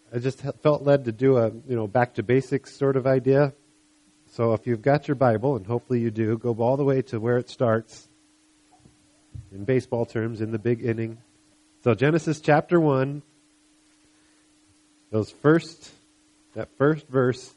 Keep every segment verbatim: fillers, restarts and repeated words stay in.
I just felt led to do a, you know, back to basics sort of idea. So if you've got your Bible, and hopefully you do, go all the way to where it starts. In baseball terms, in the big inning. So Genesis chapter one, those first, that first verse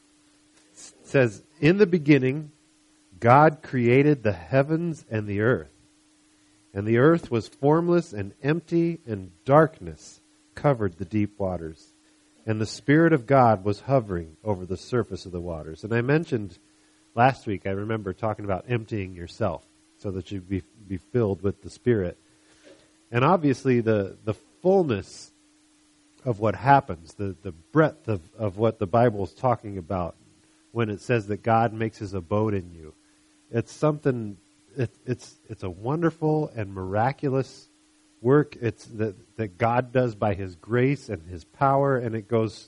says, "In the beginning, God created the heavens and the earth. And the earth was formless and empty, and darkness covered the deep waters. And the Spirit of God was hovering over the surface of the waters." And I mentioned last week, I remember talking about emptying yourself so that you be, be filled with the Spirit. And obviously the, the fullness of what happens, the, the breadth of, of what the Bible is talking about when it says that God makes his abode in you. It's something, it, it's it's a wonderful and miraculous work. It's that, that God does by his grace and his power, and it goes,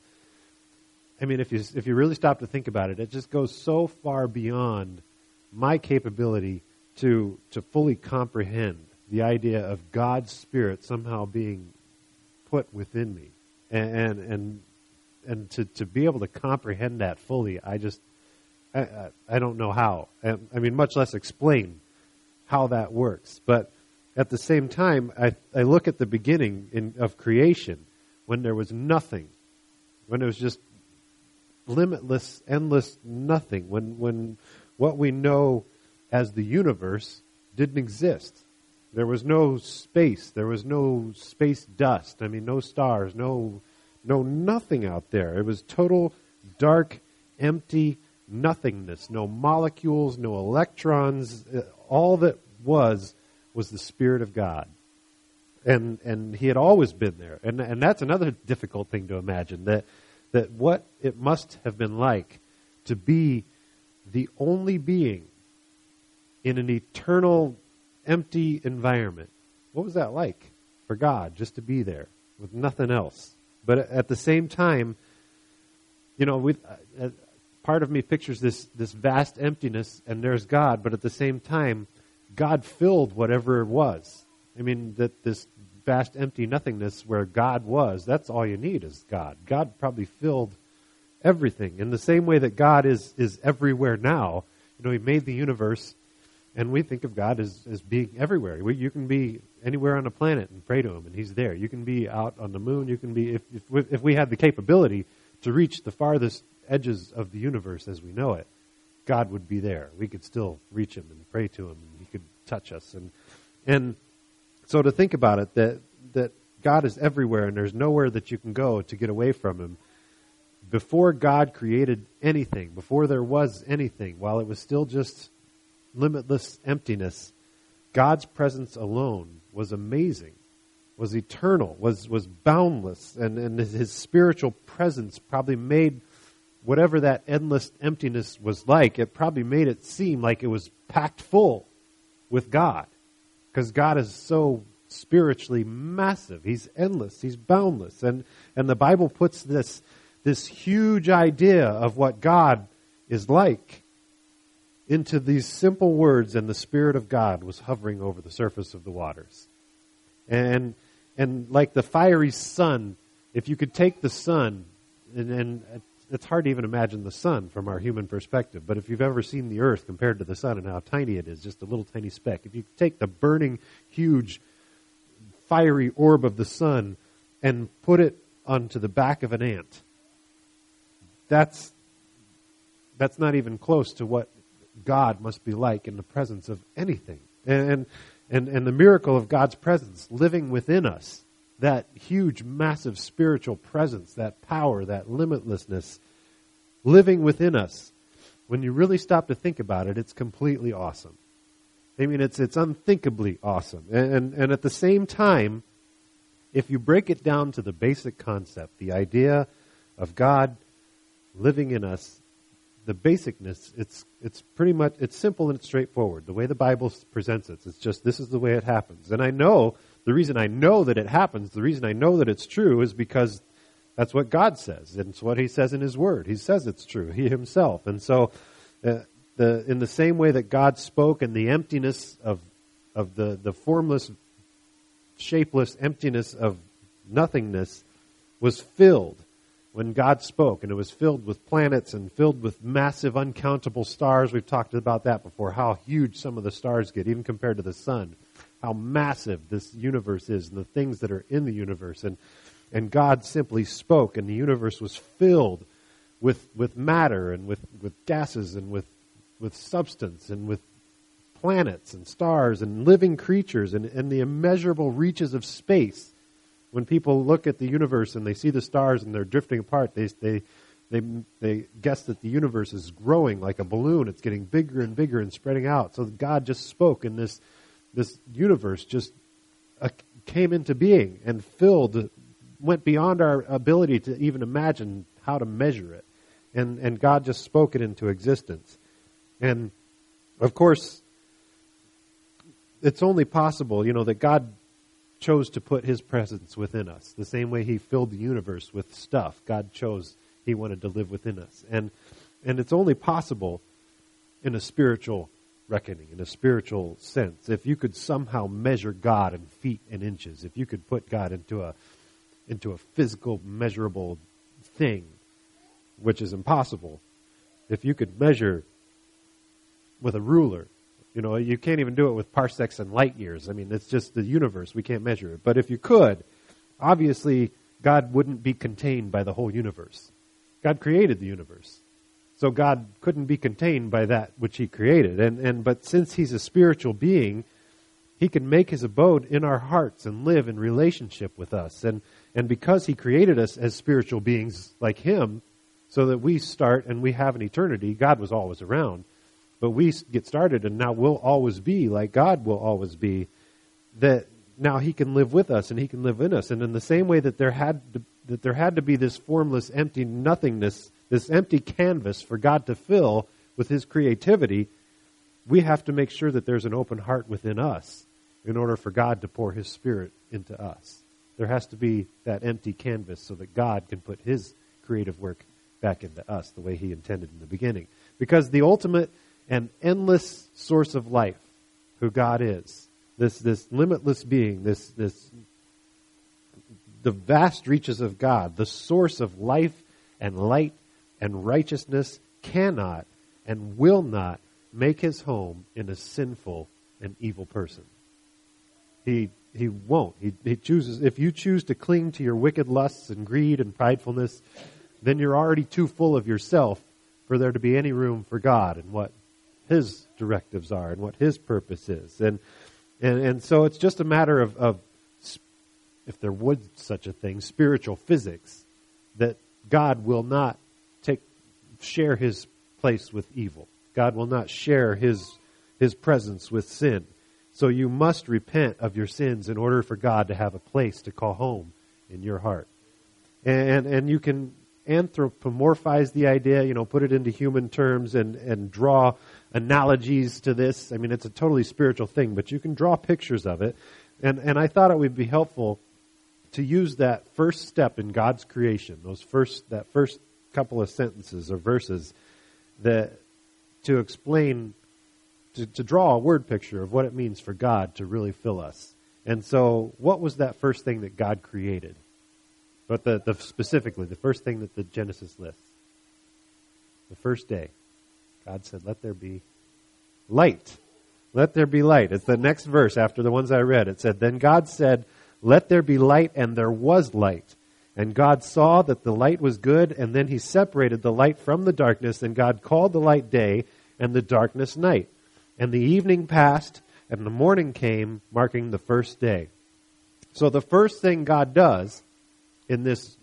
I mean, if you if you really stop to think about it, it just goes so far beyond my capability to to fully comprehend the idea of God's Spirit somehow being put within me, and and and, and to, to be able to comprehend that fully, I just I, I don't know how. I mean, much less explain how that works. But at the same time, I I look at the beginning in, of creation when there was nothing, when it was just limitless, endless nothing, when when what we know as the universe didn't exist. There was no space. There was no space dust. I mean, no stars, no no nothing out there. It was total dark, empty nothingness. No molecules, no electrons. All that was was the Spirit of God. And and he had always been there. And and that's another difficult thing to imagine, that that what it must have been like to be the only being in an eternal, empty environment. What was that like for God, just to be there with nothing else? But at the same time, you know, we, uh, part of me pictures this this vast emptiness, and there's God, but at the same time, God filled whatever it was. I mean, that this vast empty nothingness where God was, that's all you need is God. God probably filled everything. In the same way that God is is everywhere now. You know, he made the universe, and we think of God as, as being everywhere. We, you can be anywhere on the planet and pray to him, and he's there. You can be out on the moon. You can be, if if we, if we had the capability to reach the farthest edges of the universe as we know it, God would be there. We could still reach him and pray to him, and he could touch us. And and so to think about it, that that God is everywhere, and there's nowhere that you can go to get away from him. Before God created anything, before there was anything, while it was still just limitless emptiness, God's presence alone was amazing, was eternal, was was boundless, and, and his spiritual presence probably made whatever that endless emptiness was like, it probably made it seem like it was packed full with God, because God is so spiritually massive. He's endless. He's boundless. And and the Bible puts this this huge idea of what God is like into these simple words, and the Spirit of God was hovering over the surface of the waters. And and like the fiery sun, if you could take the sun, and, and it's hard to even imagine the sun from our human perspective, but if you've ever seen the earth compared to the sun and how tiny it is, just a little tiny speck, if you take the burning, huge, fiery orb of the sun and put it onto the back of an ant, that's that's not even close to what God must be like in the presence of anything. And and and the miracle of God's presence living within us, that huge, massive spiritual presence, that power, that limitlessness living within us, when you really stop to think about it, it's completely awesome. I mean, it's it's unthinkably awesome. And, and, and at the same time, if you break it down to the basic concept, the idea of God living in us, the basicness, it's it's pretty much, it's simple and it's straightforward. The way the Bible presents it, it's just, this is the way it happens. And I know, the reason I know that it happens, the reason I know that it's true is because that's what God says. And it's what he says in his word. He says it's true, he himself. And so, uh, the in the same way that God spoke, and the emptiness of of the, the formless, shapeless emptiness of nothingness was filled. when God spoke, and it was filled with planets and filled with massive, uncountable stars. We've talked about that before, how huge some of the stars get, even compared to the sun, how massive this universe is and the things that are in the universe. And and God simply spoke, and the universe was filled with with matter and with, with gases and with, with substance and with planets and stars and living creatures and, and the immeasurable reaches of space. When people look at the universe and they see the stars and they're drifting apart, they they they they guess that the universe is growing like a balloon. It's getting bigger and bigger and spreading out. So God just spoke, and this this universe just uh, came into being and filled, went beyond our ability to even imagine how to measure it. And and God just spoke it into existence. And of course, it's only possible, you know, that God chose to put his presence within us. The same way he filled the universe with stuff, God chose, he wanted to live within us. And and it's only possible in a spiritual reckoning, in a spiritual sense. If you could somehow measure God in feet and inches, if you could put God into a into a physical, measurable thing, which is impossible. If you could measure with a ruler, you know, you can't even do it with parsecs and light years. I mean, it's just the universe. We can't measure it. But if you could, obviously, God wouldn't be contained by the whole universe. God created the universe. So God couldn't be contained by that which he created. And, and but since he's a spiritual being, he can make his abode in our hearts and live in relationship with us. And, and because he created us as spiritual beings like him, so that we start and we have an eternity, God was always around. But we get started and now we'll always be like God will always be, that now he can live with us and he can live in us. And in the same way that there had to, that there had to be this formless, empty nothingness, this empty canvas for God to fill with his creativity, we have to make sure that there's an open heart within us in order for God to pour his Spirit into us. There has to be that empty canvas so that God can put his creative work back into us the way he intended in the beginning. Because the ultimate and endless source of life, who God is, this this limitless being, this this the vast reaches of God, the source of life and light and righteousness, cannot and will not make his home in a sinful and evil person. He he won't. He, he chooses. If you choose to cling to your wicked lusts and greed and pridefulness, then you're already too full of yourself for there to be any room for God and what his directives are and what his purpose is. And and, and so it's just a matter of, of, if there was such a thing, spiritual physics, that God will not take share his place with evil. God will not share his his presence with sin. So you must repent of your sins in order for God to have a place to call home in your heart. And and you can anthropomorphize the idea, you know, put it into human terms and, and draw analogies to this. I mean, it's a totally spiritual thing, but you can draw pictures of it. And and I thought it would be helpful to use that first step in God's creation, those first that first couple of sentences or verses, that to explain, to, to draw a word picture of what it means for God to really fill us. And so, what was that first thing that God created? But the, the specifically, the first thing that the Genesis lists. The first day, God said, let there be light. Let there be light. It's the next verse after the ones I read. It said, then God said, let there be light, and there was light. And God saw that the light was good, and then he separated the light from the darkness, and God called the light day, and the darkness night. And the evening passed, and the morning came, marking the first day. So the first thing God does in this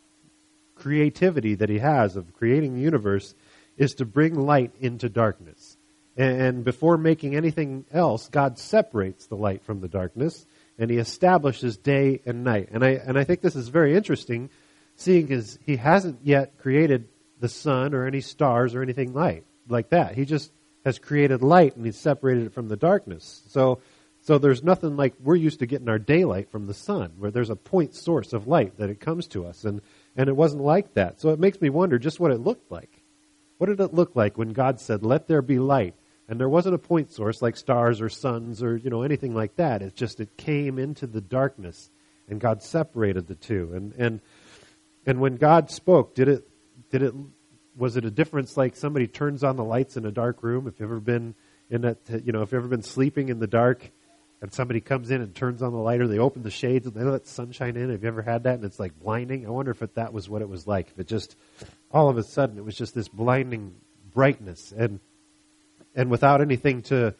creativity that he has of creating the universe is to bring light into darkness. And before making anything else, God separates the light from the darkness, and he establishes day and night. And I and I think this is very interesting, seeing as he hasn't yet created the sun or any stars or anything light like that. He just has created light, and he's separated it from the darkness. So So there's nothing like we're used to getting our daylight from the sun, where there's a point source of light that it comes to us. And, and it wasn't like that. So it makes me wonder just what it looked like. What did it look like when God said, let there be light? And there wasn't a point source like stars or suns or, you know, anything like that. It's just it came into the darkness, and God separated the two. And, and And when God spoke, did it, did it, was it a difference like somebody turns on the lights in a dark room? If you've ever been in that, you know, if you've ever been sleeping in the dark and somebody comes in and turns on the light, or they open the shades and they let sunshine in. Have you ever had that? And it's like blinding. I wonder if it, that was what it was like. If it just, all of a sudden, it was just this blinding brightness, and and without anything to,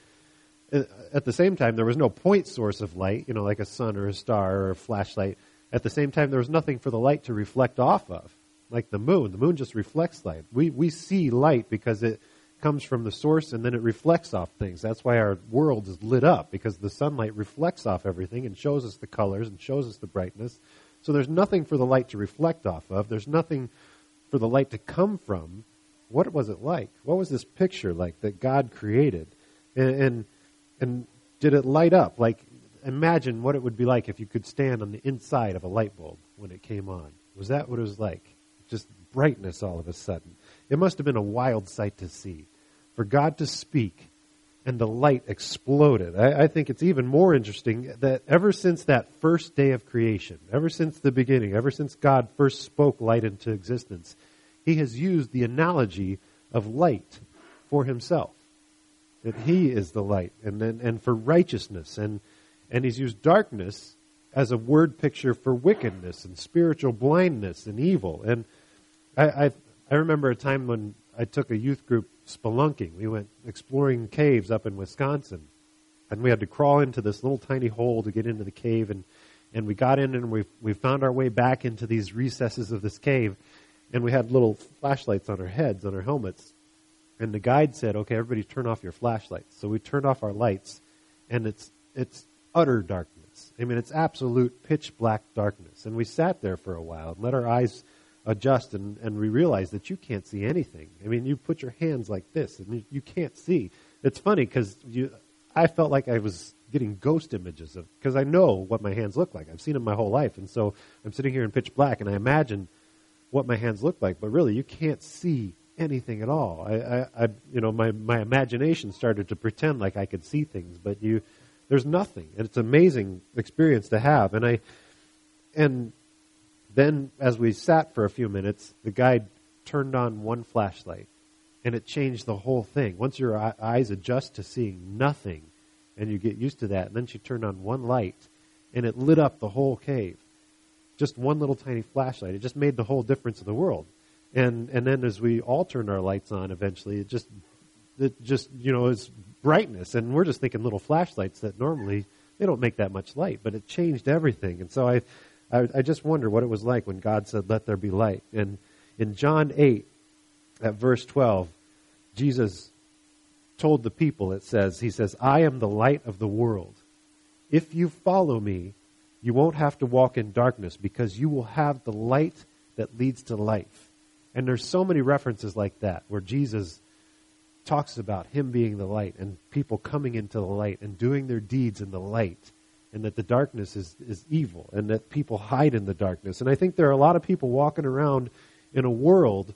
at the same time, there was no point source of light, you know, like a sun or a star or a flashlight. At the same time, there was nothing for the light to reflect off of, like the moon. The moon just reflects light. We we see light because it comes from the source, and then it reflects off things. That's why our world is lit up, because the sunlight reflects off everything and shows us the colors and shows us the brightness. So there's nothing for the light to reflect off of. There's nothing for the light to come from. What was it like? What was this picture like that God created? And and, and did it light up? Like, imagine what it would be like if you could stand on the inside of a light bulb when it came on. Was that what it was like? Just brightness all of a sudden. It must have been a wild sight to see. For God to speak and the light exploded. I, I think it's even more interesting that ever since that first day of creation, ever since the beginning, ever since God first spoke light into existence, he has used the analogy of light for himself. That he is the light, and and, and for righteousness. And, and he's used darkness as a word picture for wickedness and spiritual blindness and evil. And I, I I remember a time when I took a youth group spelunking. We went exploring caves up in Wisconsin, and we had to crawl into this little tiny hole to get into the cave, and, and we got in and we we found our way back into these recesses of this cave, and we had little flashlights on our heads, on our helmets, and the guide said, okay, everybody turn off your flashlights. So we turned off our lights, and it's it's utter darkness. I mean, it's absolute pitch black darkness, and we sat there for a while and let our eyes adjust, and, and we realize that you can't see anything. I mean, you put your hands like this, and you, you can't see. It's funny because you, I felt like I was getting ghost images of, because I know what my hands look like. I've seen them my whole life, and so I'm sitting here in pitch black, and I imagine what my hands look like, but really, you can't see anything at all. I, I, I you know, my my imagination started to pretend like I could see things, but you, there's nothing, and it's an amazing experience to have. And I, and. Then, as we sat for a few minutes, the guide turned on one flashlight, and it changed the whole thing. Once your eyes adjust to seeing nothing, and you get used to that, and then she turned on one light, and it lit up the whole cave. Just one little tiny flashlight. It just made the whole difference in the world. And and then as we all turned our lights on eventually, it just, it just you know, is brightness. And we're just thinking little flashlights that normally, they don't make that much light, but it changed everything. And so I... I, I just wonder what it was like when God said, let there be light. And in John eight, at verse twelve, Jesus told the people, it says, he says, I am the light of the world. If you follow me, you won't have to walk in darkness, because you will have the light that leads to life. And there's so many references like that, where Jesus talks about him being the light and people coming into the light and doing their deeds in the light. And that the darkness is, is evil, and that people hide in the darkness. And I think there are a lot of people walking around in a world,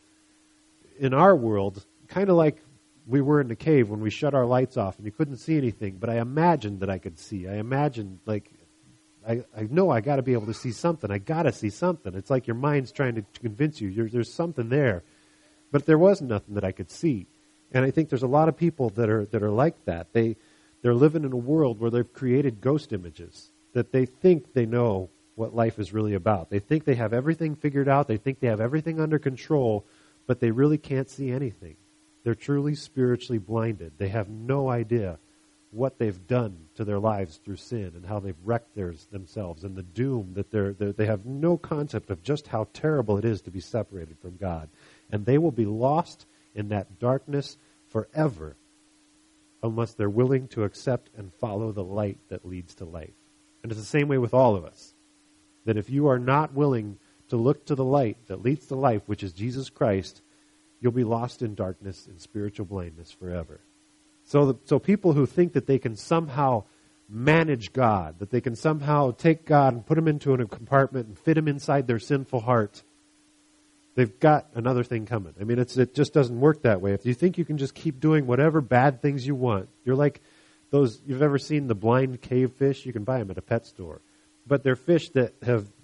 in our world, kind of like we were in the cave when we shut our lights off and you couldn't see anything. But I imagined that I could see. I imagined, like, I, I know I got to be able to see something. I got to see something. It's like your mind's trying to convince you You're, there's something there. But there was nothing that I could see. And I think there's a lot of people that are that are like that. They... They're living in a world where they've created ghost images, that they think they know what life is really about. They think they have everything figured out. They think they have everything under control, but they really can't see anything. They're truly spiritually blinded. They have no idea what they've done to their lives through sin and how they've wrecked theirs, themselves, and the doom that they're, they're, they have no concept of just how terrible it is to be separated from God. And they will be lost in that darkness forever, unless they're willing to accept and follow the light that leads to life. And it's the same way with all of us. That if you are not willing to look to the light that leads to life, which is Jesus Christ, you'll be lost in darkness and spiritual blindness forever. So, the, so people who think that they can somehow manage God, that they can somehow take God and put him into a compartment and fit him inside their sinful heart, they've got another thing coming. I mean, it's, it just doesn't work that way. If you think you can just keep doing whatever bad things you want, you're like those, you've ever seen the blind cave fish? You can buy them at a pet store. But they're fish that have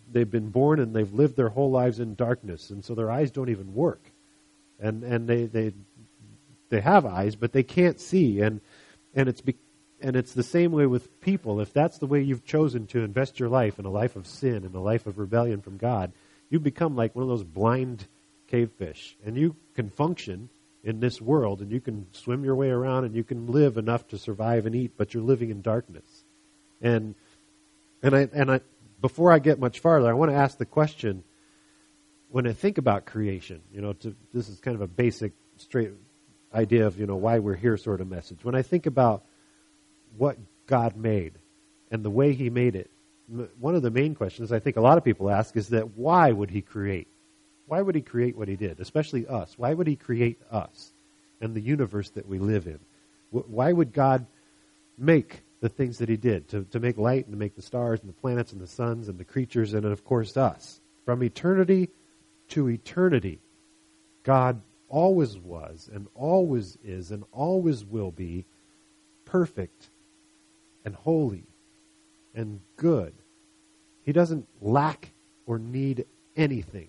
they've been born and they've lived their whole lives in darkness, and so their eyes don't even work. And and they they they have eyes, but they can't see. And and it's be, and it's the same way with people. If that's the way you've chosen to invest your life in a life of sin and a life of rebellion from God, you become like one of those blind cavefish, and you can function in this world, and you can swim your way around, and you can live enough to survive and eat, but you're living in darkness. And and I and I before I get much farther, I want to ask the question: when I think about creation, you know, to, this is kind of a basic, straight idea of, you know, why we're here sort of message. When I think about what God made and the way He made it, m- one of the main questions I think a lot of people ask is that why would He create? Why would He create what He did, especially us? Why would He create us and the universe that we live in? W- why would God make the things that He did, to, to make light and to make the stars and the planets and the suns and the creatures and, of course, us? From eternity to eternity, God always was and always is and always will be perfect and holy and good. He doesn't lack or need anything.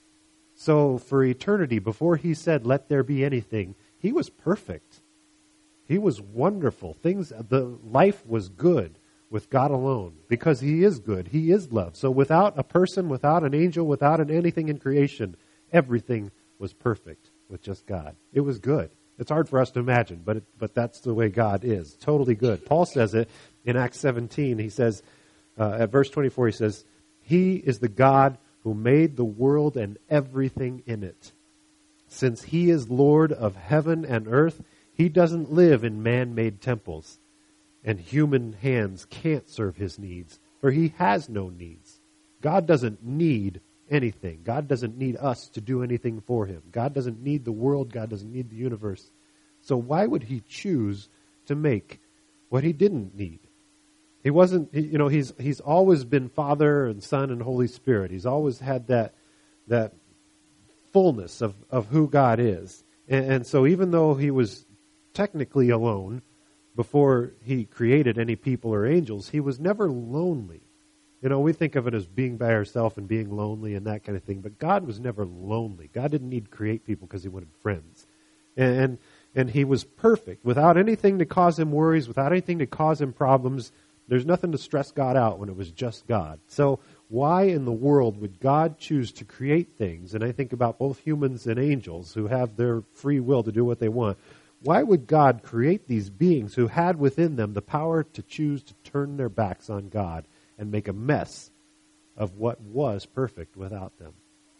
So for eternity, before He said, let there be anything, He was perfect. He was wonderful. Things, the life was good with God alone, because He is good. He is love. So without a person, without an angel, without an anything in creation, everything was perfect with just God. It was good. It's hard for us to imagine, but it, but that's the way God is. Totally good. Paul says it in Acts seventeen. He says, uh, at verse twenty-four, he says, He is the God who made the world and everything in it. Since He is Lord of heaven and earth, He doesn't live in man-made temples, and human hands can't serve His needs, for He has no needs. God doesn't need anything. God doesn't need us to do anything for Him. God doesn't need the world. God doesn't need the universe. So why would He choose to make what He didn't need? He wasn't, he, you know, he's he's always been Father and Son and Holy Spirit. He's always had that that fullness of, of who God is. And, and so even though He was technically alone before He created any people or angels, He was never lonely. You know, we think of it as being by ourselves and being lonely and that kind of thing, but God was never lonely. God didn't need to create people because He wanted friends. And, and and He was perfect, without anything to cause Him worries, without anything to cause Him problems. There's nothing to stress God out when it was just God. So why in the world would God choose to create things? And I think about both humans and angels who have their free will to do what they want. Why would God create these beings who had within them the power to choose to turn their backs on God and make a mess of what was perfect without them?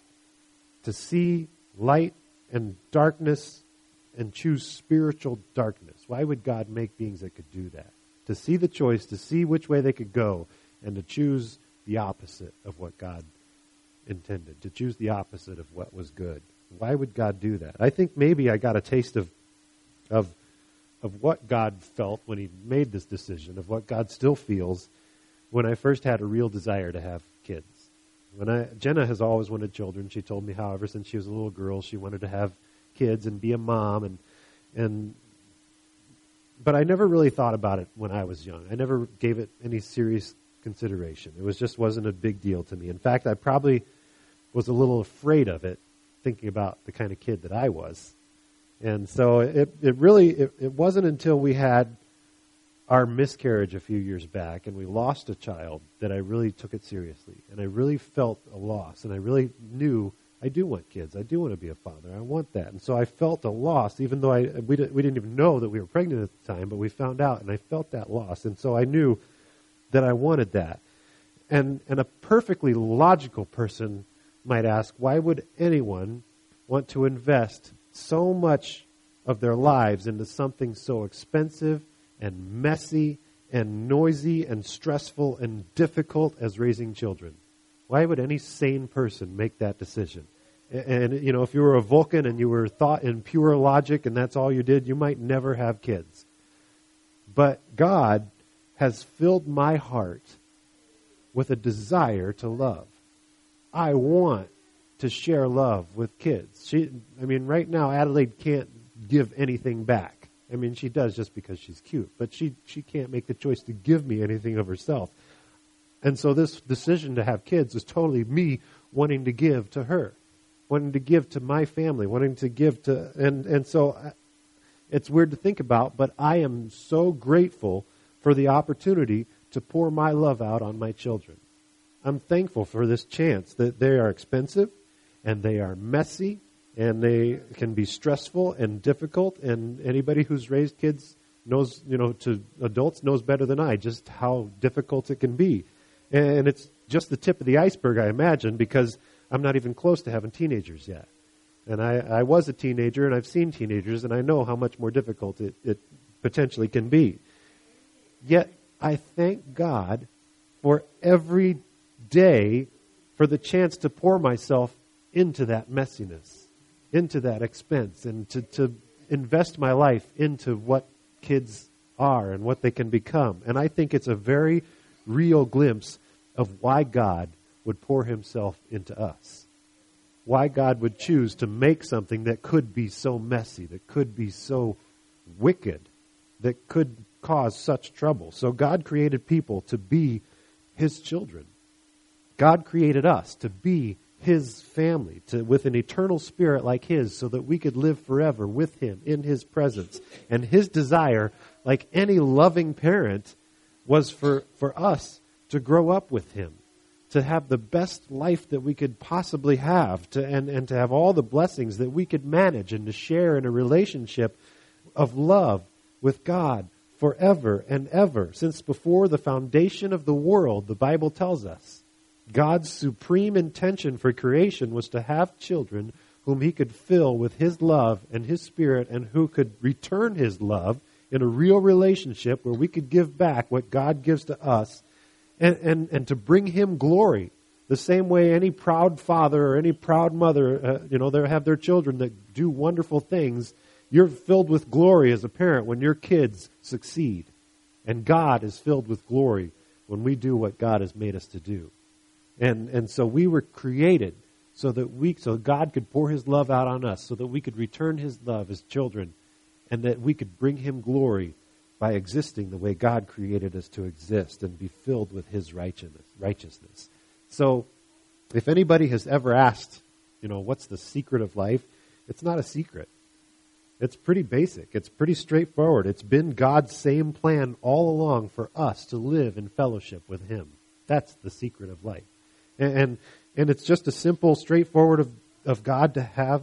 To see light and darkness and choose spiritual darkness. Why would God make beings that could do that? To see the choice, to see which way they could go, and to choose the opposite of what God intended, to choose the opposite of what was good. Why would God do that? I think maybe I got a taste of of of what God felt when He made this decision, of what God still feels when I first had a real desire to have kids. When I Jenna has always wanted children. She told me how ever since she was a little girl she wanted to have kids and be a mom, and and but I never really thought about it when I was young. I never gave it any serious consideration. It was just wasn't a big deal to me. In fact, I probably was a little afraid of it, thinking about the kind of kid that I was. And so it it really it, it wasn't until we had our miscarriage a few years back and we lost a child that I really took it seriously. And I really felt a loss, and I really knew I do want kids. I do want to be a father. I want that. And so I felt a loss, even though I we didn't, we didn't even know that we were pregnant at the time, but we found out, and I felt that loss. And so I knew that I wanted that. And and a perfectly logical person might ask, why would anyone want to invest so much of their lives into something so expensive and messy and noisy and stressful and difficult as raising children? Why would any sane person make that decision? And, and, you know, if you were a Vulcan and you were thought in pure logic and that's all you did, you might never have kids. But God has filled my heart with a desire to love. I want to share love with kids. She, I mean, right now, Adelaide can't give anything back. I mean, she does just because she's cute, but she, she can't make the choice to give me anything of herself. And so this decision to have kids is totally me wanting to give to her, wanting to give to my family, wanting to give to, and, and so it's weird to think about, but I am so grateful for the opportunity to pour my love out on my children. I'm thankful for this chance that they are expensive and they are messy and they can be stressful and difficult, and anybody who's raised kids knows, you know, to adults knows better than I just how difficult it can be. And it's just the tip of the iceberg, I imagine, because I'm not even close to having teenagers yet. And I, I was a teenager, and I've seen teenagers, and I know how much more difficult it, it potentially can be. Yet, I thank God for every day for the chance to pour myself into that messiness, into that expense, and to, to invest my life into what kids are and what they can become. And I think it's a very real glimpse of why God would pour himself into us. Why God would choose to make something that could be so messy, that could be so wicked, that could cause such trouble. So God created people to be his children. God created us to be his family, to, with an eternal spirit like his, so that we could live forever with him in his presence. And his desire, like any loving parent, was for, for us to grow up with him, to have the best life that we could possibly have, to, and, and to have all the blessings that we could manage, and to share in a relationship of love with God forever and ever. Since before the foundation of the world, the Bible tells us, God's supreme intention for creation was to have children whom he could fill with his love and his spirit, and who could return his love in a real relationship where we could give back what God gives to us, and, and, and to bring him glory. The same way any proud father or any proud mother, uh, you know, they have their children that do wonderful things. You're filled with glory as a parent when your kids succeed. And God is filled with glory when we do what God has made us to do. And and so we were created so that we so God could pour his love out on us, so that we could return his love as children, and that we could bring him glory by existing the way God created us to exist and be filled with his righteousness. righteousness. So if anybody has ever asked, you know, what's the secret of life? It's not a secret. It's pretty basic. It's pretty straightforward. It's been God's same plan all along for us to live in fellowship with him. That's the secret of life. And and, and it's just a simple, straightforward of, of God to have,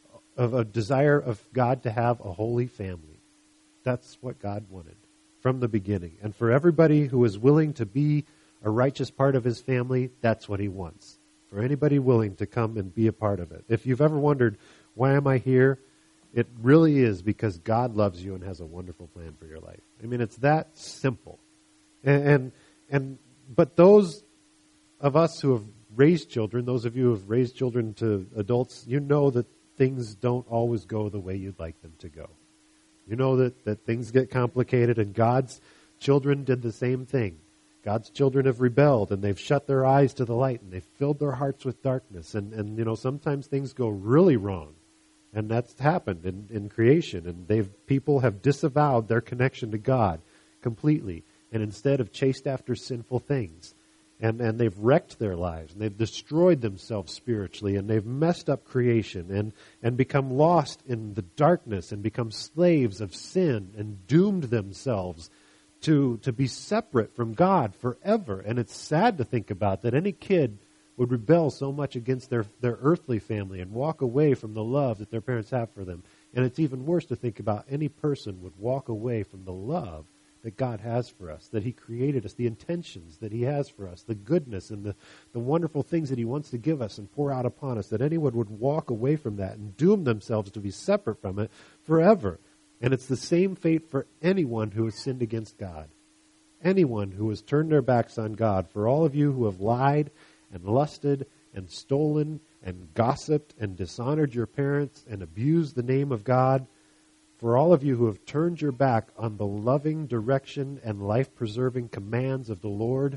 of a desire of God to have a holy family. That's what God wanted from the beginning. And for everybody who is willing to be a righteous part of his family, that's what he wants. For anybody willing to come and be a part of it. If you've ever wondered, why am I here? It really is because God loves you and has a wonderful plan for your life. I mean, it's that simple. And, and, and but those of us who have raised children, those of you who have raised children to adults, you know that things don't always go the way you'd like them to go. You know that, that things get complicated, and God's children did the same thing. God's children have rebelled, and they've shut their eyes to the light, and they've filled their hearts with darkness. And, and you know, sometimes things go really wrong. And that's happened in, in creation. And they've people have disavowed their connection to God completely, and instead have chased after sinful things. And, and they've wrecked their lives, and they've destroyed themselves spiritually, and they've messed up creation, and, and become lost in the darkness, and become slaves of sin, and doomed themselves to, to be separate from God forever. And it's sad to think about that any kid would rebel so much against their, their earthly family and walk away from the love that their parents have for them. And it's even worse to think about any person would walk away from the love that God has for us, that he created us, the intentions that he has for us, the goodness and the, the wonderful things that he wants to give us and pour out upon us, that anyone would walk away from that and doom themselves to be separate from it forever. And it's the same fate for anyone who has sinned against God. Anyone who has turned their backs on God. For all of you who have lied and lusted and stolen and gossiped and dishonored your parents and abused the name of God, for all of you who have turned your back on the loving direction and life-preserving commands of the Lord,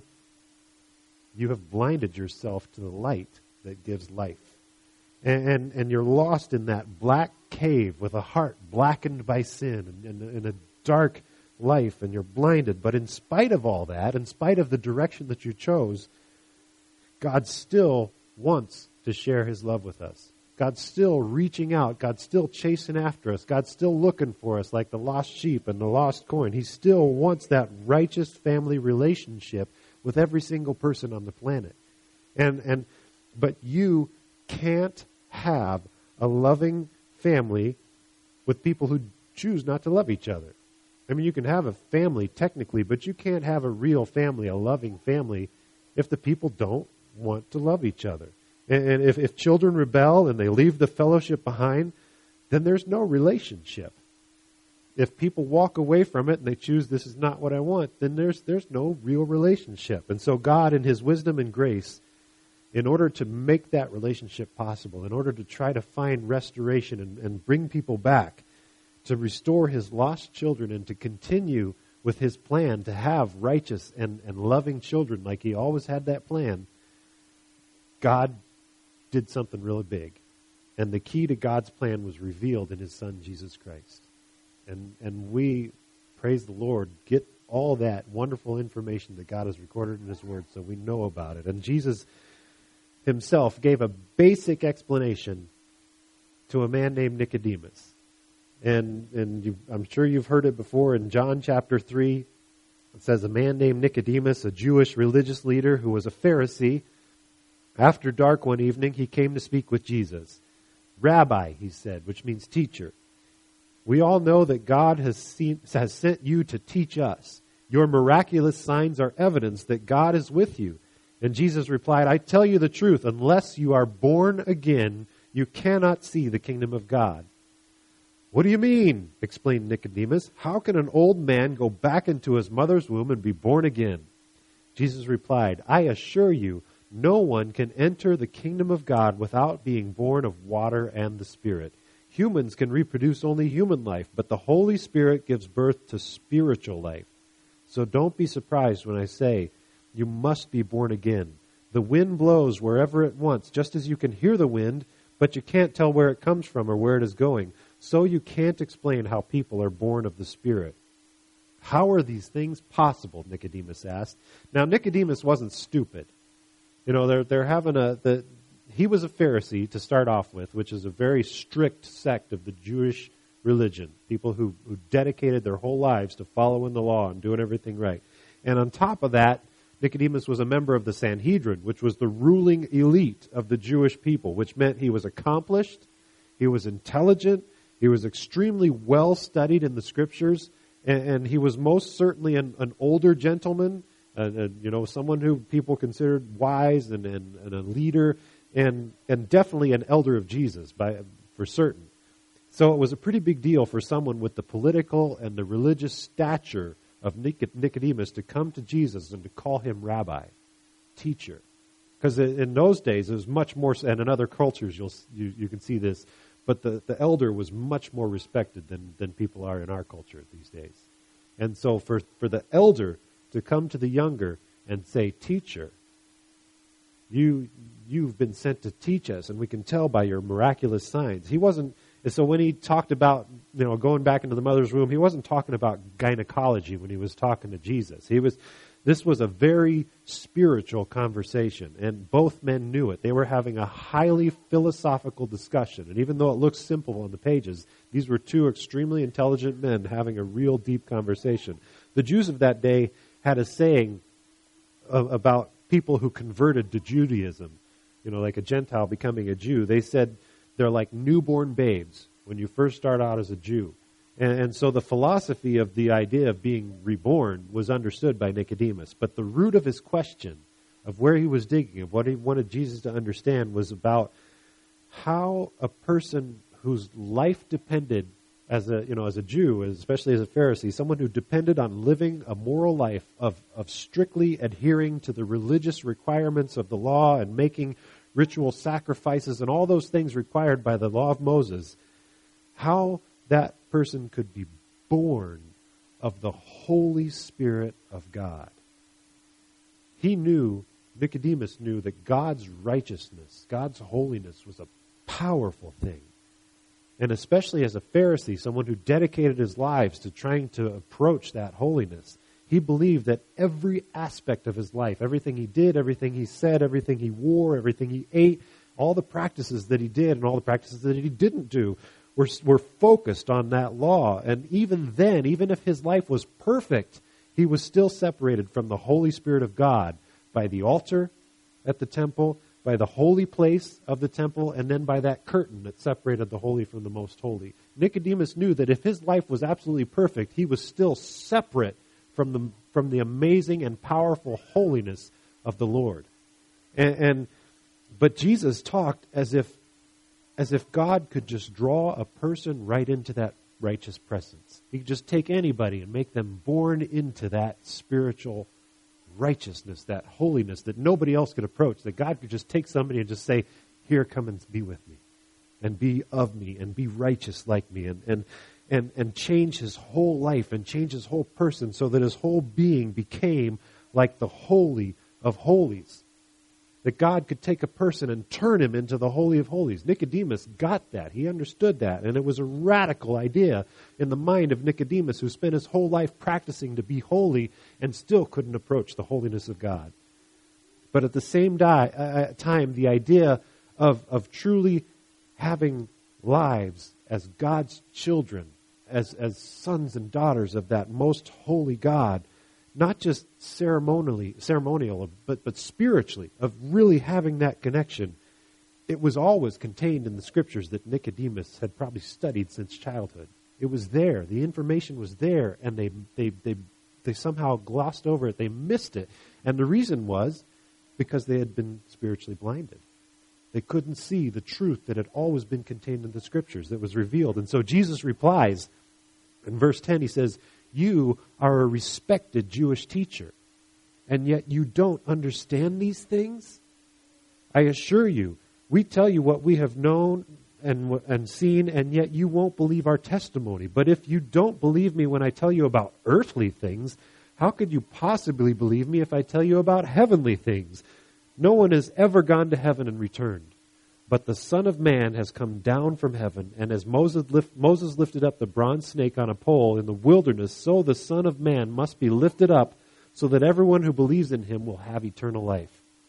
you have blinded yourself to the light that gives life. And, and, and you're lost in that black cave with a heart blackened by sin and, and, and a dark life and you're blinded. But in spite of all that, in spite of the direction that you chose, God still wants to share his love with us. God's still reaching out. God's still chasing after us. God's still looking for us like the lost sheep and the lost coin. He still wants that righteous family relationship with every single person on the planet. And and but you can't have a loving family with people who choose not to love each other. I mean, you can have a family technically, but you can't have a real family, a loving family, if the people don't want to love each other. And if, if children rebel and they leave the fellowship behind, then there's no relationship. If people walk away from it and they choose this is not what I want, then there's there's no real relationship. And so God, in his wisdom and grace, in order to make that relationship possible, in order to try to find restoration and, and bring people back, to restore his lost children and to continue with his plan to have righteous and, and loving children like he always had that plan, God did something really big. And the key to God's plan was revealed in his son, Jesus Christ. And and we, praise the Lord, get all that wonderful information that God has recorded in his word so we know about it. And Jesus himself gave a basic explanation to a man named Nicodemus. And and you, I'm sure you've heard it before in John chapter three. It says, a man named Nicodemus, a Jewish religious leader who was a Pharisee, after dark one evening, he came to speak with Jesus. Rabbi, he said, which means teacher. We all know that God has, seen, has sent you to teach us. Your miraculous signs are evidence that God is with you. And Jesus replied, I tell you the truth, unless you are born again, you cannot see the kingdom of God. What do you mean? Explained Nicodemus. How can an old man go back into his mother's womb and be born again? Jesus replied, I assure you, no one can enter the kingdom of God without being born of water and the Spirit. Humans can reproduce only human life, but the Holy Spirit gives birth to spiritual life. So don't be surprised when I say you must be born again. The wind blows wherever it wants, just as you can hear the wind, but you can't tell where it comes from or where it is going. So you can't explain how people are born of the Spirit. How are these things possible? Nicodemus asked. Now, Nicodemus wasn't stupid. You know, they're they're having a the he was a Pharisee to start off with, which is a very strict sect of the Jewish religion. People who, who dedicated their whole lives to following the law and doing everything right. And on top of that, Nicodemus was a member of the Sanhedrin, which was the ruling elite of the Jewish people, which meant he was accomplished, he was intelligent, he was extremely well studied in the scriptures, and, and he was most certainly an, an older gentleman. Uh, uh, you know, someone who people considered wise and, and, and a leader, and and definitely an elder of Jesus, by for certain. So it was a pretty big deal for someone with the political and the religious stature of Nicodemus to come to Jesus and to call him rabbi, teacher. Because in those days, it was much more, and in other cultures you'll you, you can see this, but the, the elder was much more respected than, than people are in our culture these days. And so for, for the elder to come to the younger and say, teacher, you, you've been sent to teach us, and we can tell by your miraculous signs. He wasn't, so when he talked about, you know, going back into the mother's womb, he wasn't talking about gynecology when he was talking to Jesus. He was, this was a very spiritual conversation, and both men knew it. They were having a highly philosophical discussion, and even though it looks simple on the pages, these were two extremely intelligent men having a real deep conversation. The Jews of that day had a saying about people who converted to Judaism, you know, like a Gentile becoming a Jew. They said they're like newborn babes when you first start out as a Jew. And, and so the philosophy of the idea of being reborn was understood by Nicodemus. But the root of his question, of where he was digging, of what he wanted Jesus to understand, was about how a person whose life depended as a, you know, as a Jew, especially as a Pharisee, someone who depended on living a moral life of, of strictly adhering to the religious requirements of the law and making ritual sacrifices and all those things required by the law of Moses, how that person could be born of the Holy Spirit of God. He knew, Nicodemus knew, that God's righteousness, God's holiness was a powerful thing. And especially as a Pharisee, someone who dedicated his lives to trying to approach that holiness, he believed that every aspect of his life, everything he did, everything he said, everything he wore, everything he ate, all the practices that he did and all the practices that he didn't do were, were focused on that law. And even then, even if his life was perfect, he was still separated from the Holy Spirit of God by the altar at the temple, by the holy place of the temple, and then by that curtain that separated the holy from the most holy. Nicodemus knew that if his life was absolutely perfect, he was still separate from the from the amazing and powerful holiness of the Lord. And, and but Jesus talked as if as if God could just draw a person right into that righteous presence. He could just take anybody and make them born into that spiritual righteousness, that holiness that nobody else could approach, that God could just take somebody and just say, here, come and be with me, and be of me, and be righteous like me, and and and, and change his whole life, and change his whole person, so that his whole being became like the Holy of Holies. That God could take a person and turn him into the Holy of Holies. Nicodemus got that. He understood that. And it was a radical idea in the mind of Nicodemus, who spent his whole life practicing to be holy and still couldn't approach the holiness of God. But at the same di- uh, time, the idea of, of truly having lives as God's children, as, as sons and daughters of that most holy God, not just ceremonially, ceremonial, but, but spiritually, of really having that connection, it was always contained in the scriptures that Nicodemus had probably studied since childhood. It was there. The information was there, and they, they, they, they somehow glossed over it. They missed it. And the reason was because they had been spiritually blinded. They couldn't see the truth that had always been contained in the scriptures that was revealed. And so Jesus replies, in verse ten, he says, you are a respected Jewish teacher, and yet you don't understand these things? I assure you, we tell you what we have known and, and seen, and yet you won't believe our testimony. But if you don't believe me when I tell you about earthly things, how could you possibly believe me if I tell you about heavenly things? No one has ever gone to heaven and returned. But the Son of Man has come down from heaven, and as Moses, lift, Moses lifted up the bronze snake on a pole in the wilderness, so the Son of Man must be lifted up, so that everyone who believes in him will have eternal life.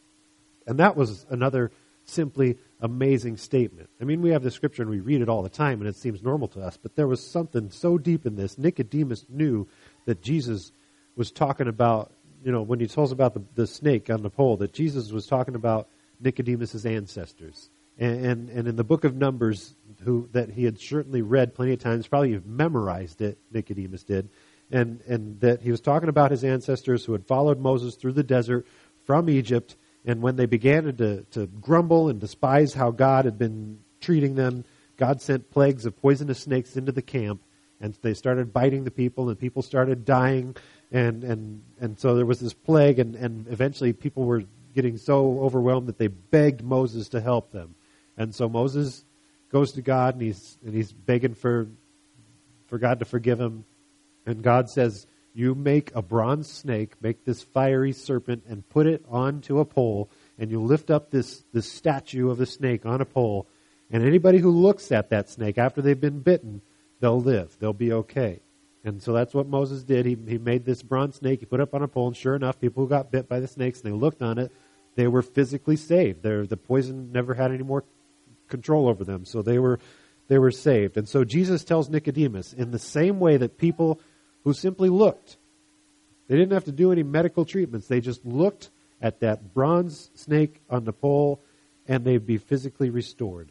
And that was another simply amazing statement. I mean, we have the scripture and we read it all the time, and it seems normal to us, but there was something so deep in this. Nicodemus knew that Jesus was talking about, you know, when he tells about the, the snake on the pole, that Jesus was talking about Nicodemus' ancestors. And, and and in the book of Numbers, who that he had certainly read plenty of times, probably memorized it, Nicodemus did, and and that he was talking about his ancestors who had followed Moses through the desert from Egypt, and when they began to, to grumble and despise how God had been treating them, God sent plagues of poisonous snakes into the camp, and they started biting the people, and people started dying, and and, and so there was this plague, and, and eventually people were getting so overwhelmed that they begged Moses to help them. And so Moses goes to God, and he's and he's begging for for God to forgive him. And God says, you make a bronze snake, make this fiery serpent, and put it onto a pole, and you lift up this, this statue of the snake on a pole, and anybody who looks at that snake after they've been bitten, they'll live. They'll be okay. And so that's what Moses did. He he made this bronze snake, he put it up on a pole, and sure enough, people who got bit by the snakes, and they looked on it, they were physically saved. They're, the poison never had any more control over them, so they were they were saved. And so Jesus tells Nicodemus, in the same way that people who simply looked, they didn't have to do any medical treatments, they just looked at that bronze snake on the pole, and they'd be physically restored.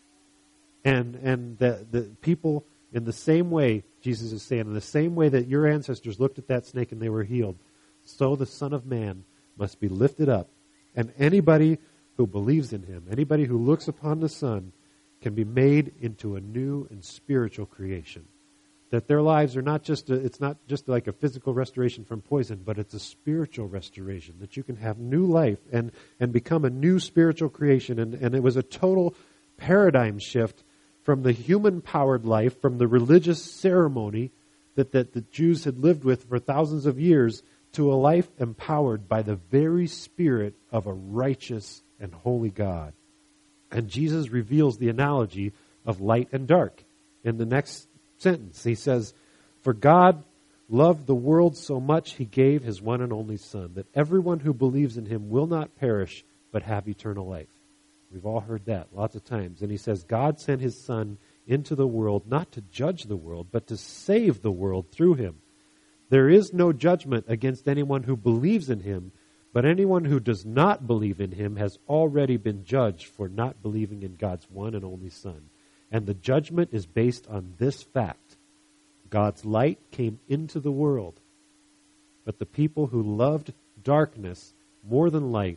And and the, the people, in the same way, Jesus is saying, in the same way that your ancestors looked at that snake and they were healed, so the Son of Man must be lifted up. And anybody who believes in him, anybody who looks upon the Son, can be made into a new and spiritual creation. That their lives are not just, a, it's not just like a physical restoration from poison, but it's a spiritual restoration. That you can have new life and, and become a new spiritual creation. And, and it was a total paradigm shift from the human-powered life, from the religious ceremony that, that the Jews had lived with for thousands of years, to a life empowered by the very Spirit of a righteous and holy God. And Jesus reveals the analogy of light and dark in the next sentence. He says, "For God loved the world so much, he gave his one and only Son, that everyone who believes in him will not perish, but have eternal life." We've all heard that lots of times. And he says, God sent his Son into the world, not to judge the world, but to save the world through him. There is no judgment against anyone who believes in him, but anyone who does not believe in him has already been judged for not believing in God's one and only Son. And the judgment is based on this fact: God's light came into the world, but the people who loved darkness more than light,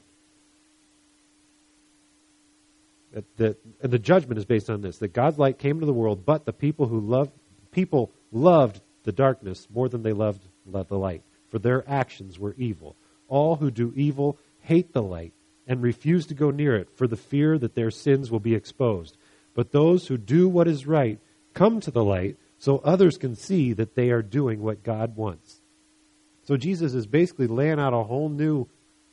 that, that, and the judgment is based on this, that God's light came into the world, but the people who loved, people loved the darkness more than they loved the light, for their actions were evil. All who do evil hate the light and refuse to go near it for the fear that their sins will be exposed. But those who do what is right come to the light so others can see that they are doing what God wants. So Jesus is basically laying out a whole new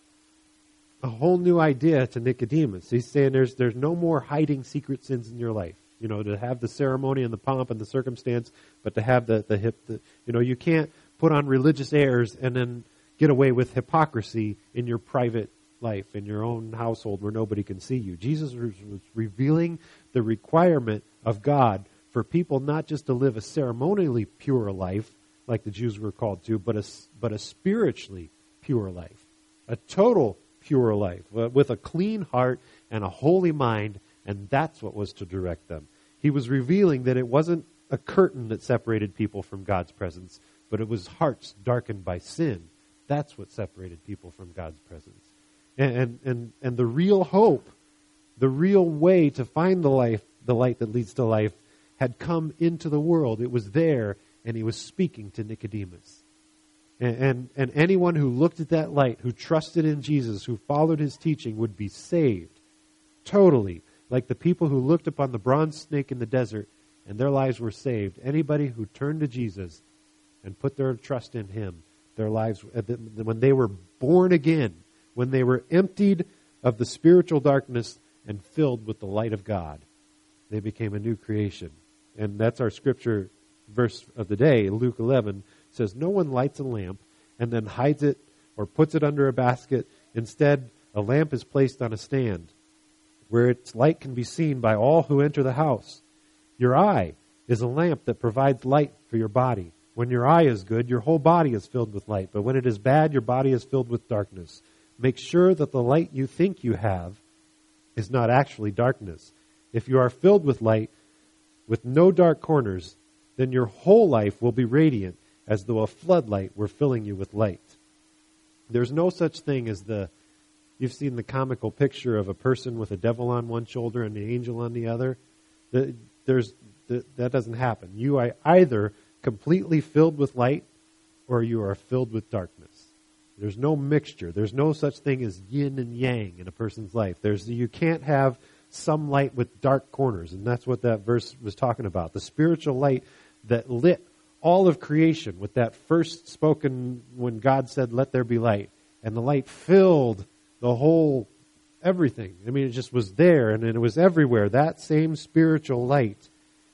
a whole new idea to Nicodemus. He's saying there's there's no more hiding secret sins in your life. You know, to have the ceremony and the pomp and the circumstance, but to have the, the hip, the, you know, you can't put on religious airs and then get away with hypocrisy in your private life, in your own household where nobody can see you. Jesus was, was revealing the requirement of God for people not just to live a ceremonially pure life, like the Jews were called to, but a, but a spiritually pure life, a total pure life, uh, with a clean heart and a holy mind, and that's what was to direct them. He was revealing that it wasn't a curtain that separated people from God's presence, but it was hearts darkened by sin. That's what separated people from God's presence. And, and, and, and the real hope, the real way to find the life, the light that leads to life, had come into the world. It was there, and he was speaking to Nicodemus. And, and, and anyone who looked at that light, who trusted in Jesus, who followed his teaching, would be saved. Totally. Like the people who looked upon the bronze snake in the desert, and their lives were saved. Anybody who turned to Jesus and put their trust in him, their lives, when they were born again, when they were emptied of the spiritual darkness and filled with the light of God, they became a new creation. And that's our scripture verse of the day. Luke eleven says, "No one lights a lamp and then hides it or puts it under a basket. Instead, a lamp is placed on a stand where its light can be seen by all who enter the house. Your eye is a lamp that provides light for your body. When your eye is good, your whole body is filled with light. But when it is bad, your body is filled with darkness. Make sure that the light you think you have is not actually darkness. If you are filled with light, with no dark corners, then your whole life will be radiant, as though a floodlight were filling you with light." There's no such thing as the, you've seen the comical picture of a person with a devil on one shoulder and the angel on the other. The, there's the, that doesn't happen. You are either completely filled with light or you are filled with darkness. There's no mixture. There's no such thing as yin and yang in a person's life. There's you can't have some light with dark corners, and that's what that verse was talking about. The spiritual light that lit all of creation with that first spoken when God said, "Let there be light," and the light filled the whole everything. I mean, it just was there, and it was everywhere. That same spiritual light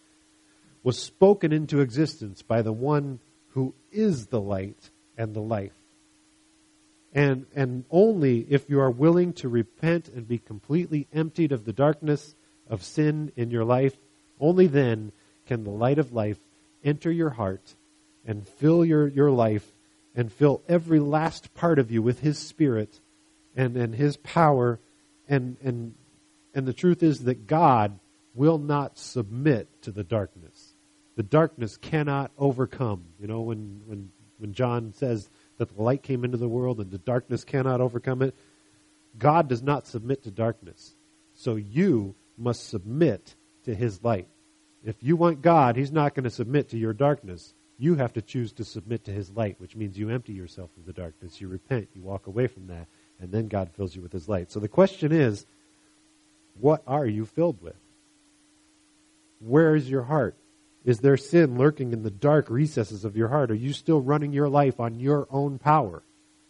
was spoken into existence by the one who is the light and the life. And and only if you are willing to repent and be completely emptied of the darkness of sin in your life, only then can the light of life enter your heart and fill your, your life and fill every last part of you with his spirit and, and his power. And, and, and the truth is that God will not submit to the darkness. The darkness cannot overcome. You know, when, when, when John says that the light came into the world and the darkness cannot overcome it, God does not submit to darkness. So you must submit to his light. If you want God, he's not going to submit to your darkness. You have to choose to submit to his light, which means you empty yourself of the darkness. You repent, you walk away from that, and then God fills you with his light. So the question is, what are you filled with? Where is your heart? Is there sin lurking in the dark recesses of your heart? Are you still running your life on your own power?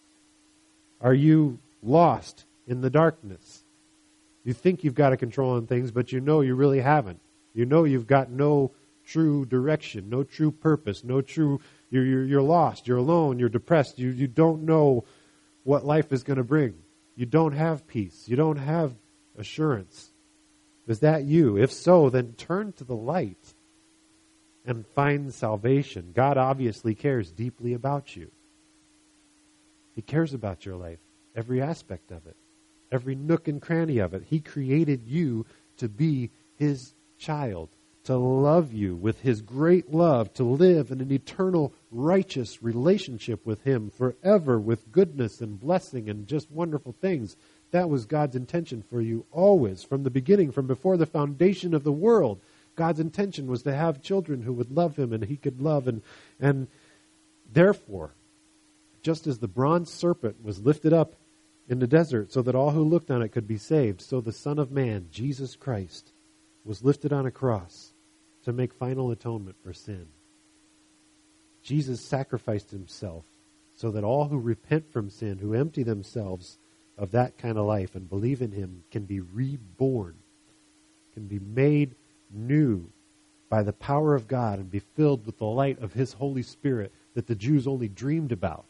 Are you lost in the darkness? You think you've got a control on things, but you know you really haven't. You know you've got no true direction, no true purpose, no true, you're, you're, you're lost, you're alone, you're depressed, you, you don't know what life is going to bring. You don't have peace. You don't have assurance. Is that you? If so, then turn to the light and find salvation. God obviously cares deeply about you. He cares about your life, every aspect of it, every nook and cranny of it. He created you to be His child, to love you with His great love, to live in an eternal righteous relationship with Him forever, with goodness and blessing and just wonderful things. That was God's intention for you always, from the beginning, from before the foundation of the world. God's intention was to have children who would love Him and He could love. And, and therefore, just as the bronze serpent was lifted up in the desert so that all who looked on it could be saved, so the Son of Man, Jesus Christ, was lifted on a cross to make final atonement for sin. Jesus sacrificed Himself so that all who repent from sin, who empty themselves of that kind of life and believe in Him, can be reborn, can be made new by the power of God and be filled with the light of His Holy Spirit that the Jews only dreamed about.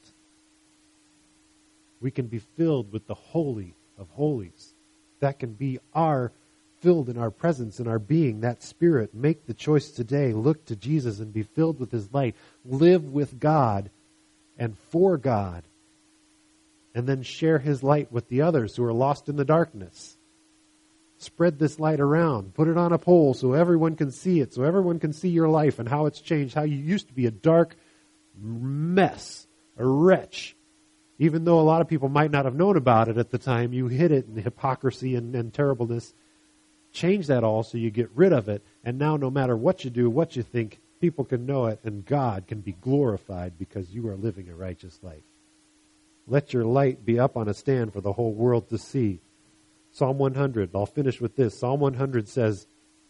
We can be filled with the Holy of Holies. That can be our, filled in our presence, in our being, that Spirit. Make the choice today. Look to Jesus and be filled with His light. Live with God and for God. And then share His light with the others who are lost in the darkness. Spread this light around. Put it on a pole so everyone can see it, so everyone can see your life and how it's changed, how you used to be a dark mess, a wretch. Even though a lot of people might not have known about it at the time, you hid it in hypocrisy and, and terribleness. Change that all so you get rid of it. And now no matter what you do, what you think, people can know it and God can be glorified because you are living a righteous life. Let your light be up on a stand for the whole world to see. Psalm one hundred, I'll finish with this. Psalm one hundred says,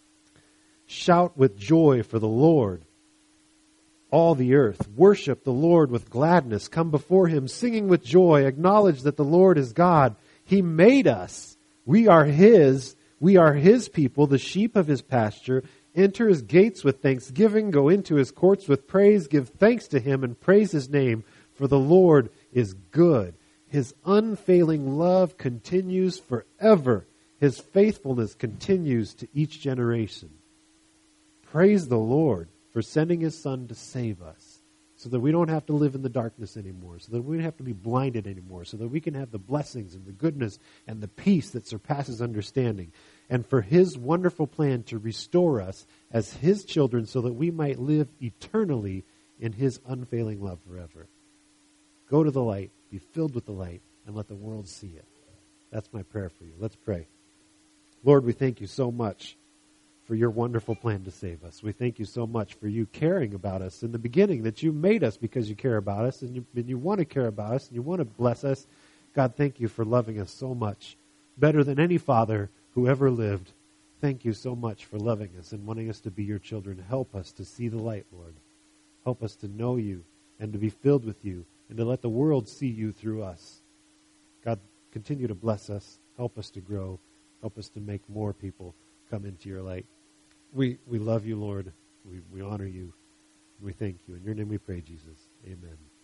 "Shout with joy for the Lord, all the earth. Worship the Lord with gladness. Come before Him singing with joy. Acknowledge that the Lord is God. He made us. We are His. We are His people, the sheep of His pasture. Enter His gates with thanksgiving. Go into His courts with praise. Give thanks to Him and praise His name. For the Lord is good. His unfailing love continues forever. His faithfulness continues to each generation." Praise the Lord for sending His Son to save us, so that we don't have to live in the darkness anymore, so that we don't have to be blinded anymore, so that we can have the blessings and the goodness and the peace that surpasses understanding, and for His wonderful plan to restore us as His children so that we might live eternally in His unfailing love forever. Go to the light, be filled with the light, and let the world see it. That's my prayer for you. Let's pray. Lord, we thank You so much for Your wonderful plan to save us. We thank You so much for You caring about us in the beginning, that You made us because You care about us, and You, and you want to care about us, and You want to bless us. God, thank You for loving us so much, better than any father who ever lived. Thank You so much for loving us and wanting us to be Your children. Help us to see the light, Lord. Help us to know You and to be filled with You and to let the world see You through us. God, continue to bless us. Help us to grow. Help us to make more people come into Your light. We we love You, Lord. We, we honor You. We thank You. In Your name we pray, Jesus. Amen.